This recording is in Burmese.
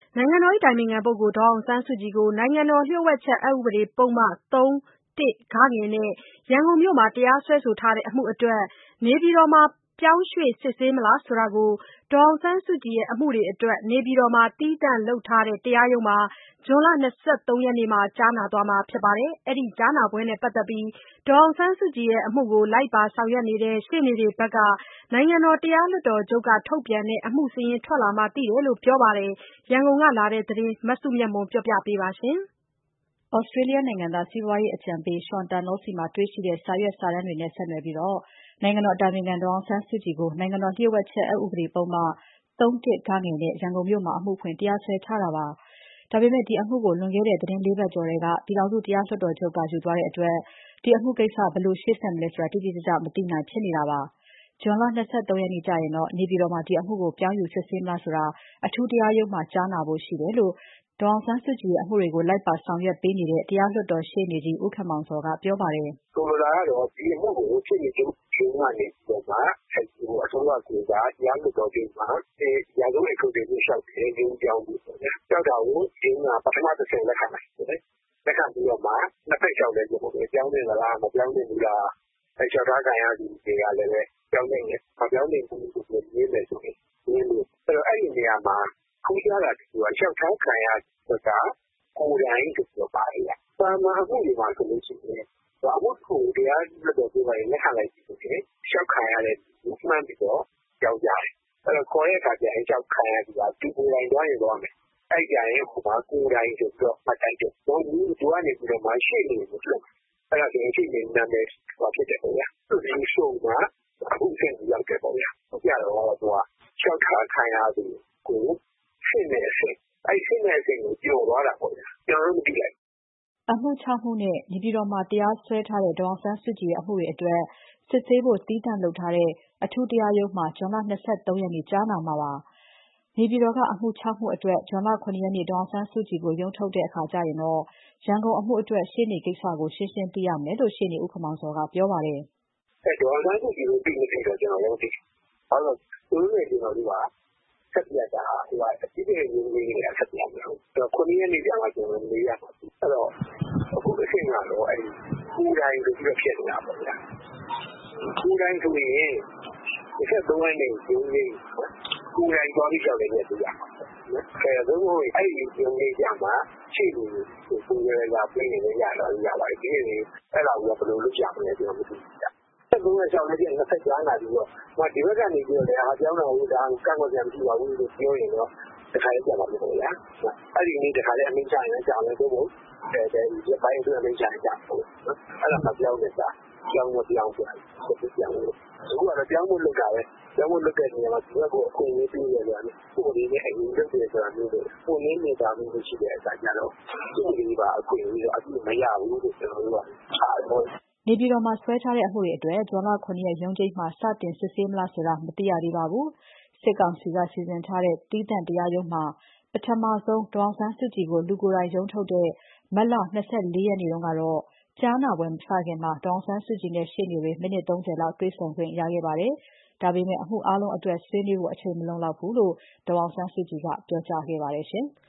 နိုင်ငံတော်၏ အတိုင်ပင်ခံပုဂ္ဂိုလ် ဒေါ်အောင်ဆန်းစုကြည်ကို နိုင်ငံတော်လျှို့ဝှက်ချက် အက်ဥပဒေပုဒ်မ ၃ (၁) (ဂ) နဲ့ ရန်ကုန်မြို့မှာ တရားစွဲဆိုထားတဲ့အမှုအတွက် နေပြည်တော်မှာ ပြောင်းရွှေ့စစ်ဆေးမလားဆိုတာကို ဒေါ်အောင်ဆန်းစုကြည်ရဲ့ အမှုတွေအတွက် နေပြည်တော်မှာ သီးသန့်လုပ်ထားတဲ့ တရားရုံးမှာ ဇွန်လ ၂၃ ရက်နေ့မှာ ကြားနာသွားမှာဖြစ်ပါတယ်။ အဲဒီကြားနာပွဲနဲ့ပတ်သက်ပြီး ဒေါ်အောင်ဆန်းစုကြည်ရဲ့အမှုကို လိုက်ပါဆောင်ရွက်နေတဲ့ ရှေ့နေတွေဘက်က နိုင်ငံတော်တရားလွှတ်တော်ချုပ်က ထုတ်ပြန်တဲ့ အမှုစာရင်းထွက်လာမှ သိတယ်လို့ ပြောပါတယ်။ ရန်ကုန်ကလာတဲ့သတင်းကို မစုမြတ်မွန်က ပြောပြပါမယ်။ Australia နိုင်ငံသား စီးပွားရေးအကြံပေး Sean Turnell ဆီမှာတွေ့ရှိတဲ့ စာရွက်စာတမ်းတွေနဲ့ ဆက်နွယ်ပြီး နိုင်ငံတော်အတိုင်ပင်ခံ ဒေါ်အောင်ဆန်းစုကြည်ကို နိုင်ငံတော်လျှို့ဝှက်ချက် အက်ဥပဒေပုဒ်မ ၃ (၁) (ဂ) နဲ့ ရန်ကုန်မြို့မှာ အမှုဖွင့်တရားစွဲထားတာပါ။ ဒါပေမဲ့ ဒီအမှုကို လွန်ခဲ့တဲ့ သီတင်း ၄ ပတ်ကျော်ထဲက ပြည်ထောင်စုတရားလွှတ်တော်ချုပ်က ယူသွားတဲ့အတွက် ဒီအမှုကိစ္စ ဘယ်လိုရှေ့ဆက်မလဲဆိုတာ တိတိကျကျ မသိနိုင်ဖြစ်နေတာပါ။ ဇွန်လ ၂၃ ရက်နေ့ကျရင်တော့ နေပြည်တော်မှာ ဒီအမှုကို ပြောင်းယူစစ်ဆေးမလားဆိုတာ အထူးတရားရုံးမှာ ကြားနာဖို့ရှိတယ်လို့ ဒေါ်အောင်ဆန်းစုကြည်ရဲ့ အမှုတွေကို လိုက်ပါဆောင်ရွက်ပေးနေတဲ့ တရားလွှတ်တော်ရှေ့နေကြီး ဦးခင်မောင်ဇော်ကပြောပါတယ်။ "ဆိုလိုတာကတော့ ဒီအမှုကိုရှေ့နေချုပ်ရုံးကနေပြီးတော့မှ အစိုးရကိုယ်စားတရားလွှတ်တော်ချုပ်မှာ ရာဇဝတ်အထွေထွေကိုလျှောက်တယ် ရုံးပြောင်းဖို့ပေါ့ဗျာ။ လျှောက်တာကိုရုံးကပထမတဆင့်လက်ခံလိုက်တယ်။ လက်ခံပြီးတော့မှနှစ်ဖက်လျှောက်လဲချက်ပေါ့။ ပြောင်းသင့်သလား မပြောင်းသင့်ဘူးလား။ လျှောက်ထားခံရသူတွေကလည်းပြောင်းသင့်တယ်မပြောင်းသင့်ဘူးဆိုပြီးငြင်းတယ်ဆိုရင်ငြင်းလို့အဲ့ဒီနေရာမှာထူးခြားတာတခုကလျှောက်ထားခံရသူကကိုယ်တိုင်ဆိုပြီးတော့ပါတယ်ဗျ။ သာမန်အမှုတွေမှာဆိုလို့ရှိရင်အမှုတခုကိုတရားလွှတ်တော်ချုပ်ကလက်ခံလိုက်ပြီဆိုရင်လျှောက်ခံရတဲ့သူမှန်းပြီးတော့ပြောင်းကြတယ်။အဲ့တော့ခေါ်တဲ့အခါကျရင်လျှောက်ခံရသူကသူကိုယ်တိုင်သွားရင်သွားမယ်။အဲ့ကြရင်ဟိုမှာကိုယ်တိုင်ဆိုပြီးတော့မှတ်တမ်းတင်။သူကနေပြီးတော့မှရှေ့နေကိုလွှတ်မယ်။အဲ့ဒါဆိုရင်ရှေ့နေနာမည်ဖြစ်တယ်ပေါ့ဗျာ။သူ့ဒီဆိုမှအမှုအဆင့်ကိုရောက်တယ်ပေါ့ဗျာ။ဟုတ်ကြတော့သူကလျှောက်ထားခံရသူကိုစစ်တဲ့အဆင့်အဲ့စစ်တဲ့အဆင့်ကိုကျော်သွားတာပေါ့ဗျာ။ကျွန်တော်တို့မသိလိုက်ဘူး။" အမှု ၆ မှုနဲ့ နေပြည်တော်မှာတရားစွဲထားတဲ့ ဒေါ်အောင်ဆန်းစုကြည်ရဲ့ အမှုတွေအတွက် စစ်ဆေးဖို့ သီးသန့်လုပ်ထားတဲ့ အထူးတရားရုံးမှာ ဇွန်လ ၂၃ ရက်နေ့ ကြားနာမှာပါ။ နေပြည်တော်က အမှု ၆ မှုအတွက် ဇွန်လ ၇ ရက်နေ့ ဒေါ်အောင်ဆန်းစုကြည်ကို ရုံးထုတ်တဲ့အခါကျရင်တော့ ရန်ကုန်အမှုအတွက် ရှေ့နေကိစ္စကို ရှင်းရှင်းသိရမယ်လို့ ရှေ့နေဦးခင်မောင်ဇော်ကပြောပါတယ်။ "ဒေါ်အောင်ဆန်းစုကြည်ကိုသိမသိတော့ကျွန်တော်လည်းမသိဘူး။ဘာလို့လဲဆိုတော့သူတို့နဲ့ကျွန်တော်တို့ကဆက်ပြတ်တာဟိုကအကြီးကျယ်ရုံးလေးတွေကဆက်ပြတ်နေတော့9 ရက်နေ့ကျမှကျွန်တော်မေးရမှာ။အဲ့တော့အခုအဆင့်ကတော့အဲ့ဒီကိုယ်တိုင်ဆိုပြီးတော့ဖြစ်နေတာပေါ့ဗျာ။ကိုယ်တိုင်ဆိုရင်23ရက်နေ့ရုံးချိန်းကိုယ်တိုင်သွားပြီးလျှောက်လဲချက်ပေးရမှာပေါ့နော်။အဲ့တော့အဲ့ဒီရုံးချိန်းကျမှရှေ့နေကိုယ်တိုင်လာပေးရင်လည်းရပါတယ်။ဒီနေ့အဲ့ဒါကိုဘယ်လိုလုပ်ကြမလဲကျွန်တော်မသိဘူးဗျ။23ရက်လျှောက်လဲချက်နှစ်ဖက်ကြားနာပြီးတော့ဒီဘက်ကနေပြီးတော့လည်းပြောင်းတာကိုဒါကန့်ကွက်ပြန်မရှိပါဘူးလို့ပြောရင်တော့တခါလေးကြာပါမယ်ဗျာ။အဲ့ဒီနေ့တခါလေးအမိန့်ချရင်လည်းကြာမယ်သို့မဟုတ်ရက်ပိုင်းအတွင်းအမိန့်ချရင်ကြာမယ်နော်။အဲ့ဒါမှပြောင်းတဲ့စာပြောင်းမပြောင်းဆိုတာဆက်ပြောင်းလို့အခုကတော့ပြောင်းဖို့လုပ်တာပဲ။ပြောင်းဖို့လုပ်တဲ့နေရာမှာဒီဘက်ကိုအခွင့်အရေးပေးတယ်ဆိုတာကိုယ်လေးနဲ့အရင်လုပ်တယ်ဆိုတာမျိုးတွေပုံရင်းနေတာမျိုးတွေရှိတဲ့အခါကျတော့သူ့လေးပါအခွင့်အရေးတော့အခုမရဘူးလို့ကျွန်တော်တို့ကထားတယ်။နေပြည်တော်မှာစွဲထားတဲ့အမှုတွေအတွက် ဇွန်လ ၇ ရက်ရုံးချိန်းမှာ စတင်စစ်ဆေးမလားဆိုတာ မသိရသေးပါဘူး။ စစ်ကောင်စီက စီစဉ်ထားတဲ့ သီးသန့်တရားရုံးမှာ ပထမဆုံး ဒေါ်အောင်ဆန်းစုကြည်ကို လူကိုယ်တိုင်ရုံးထုတ်တဲ့ မတ်လ ၂၄ ရက်နေ့တုန်းကတော့ ကြားနာပွဲမစခင် ဒေါ်အောင်ဆန်းစုကြည်နဲ့ ရှေ့နေတွေ မိနစ် ၃၀ လောက်တွေ့ဆုံခွင့်ရခဲ့ပါတယ်။ ဒါပေမဲ့ အမှုအားလုံးအတွက် ဆွေးနွေးဖို့ အချိန်မလုံလောက်ဘူးလို့ ဒေါ်အောင်ဆန်းစုကြည်က ပြောကြားခဲ့ပါတယ်ရှင်။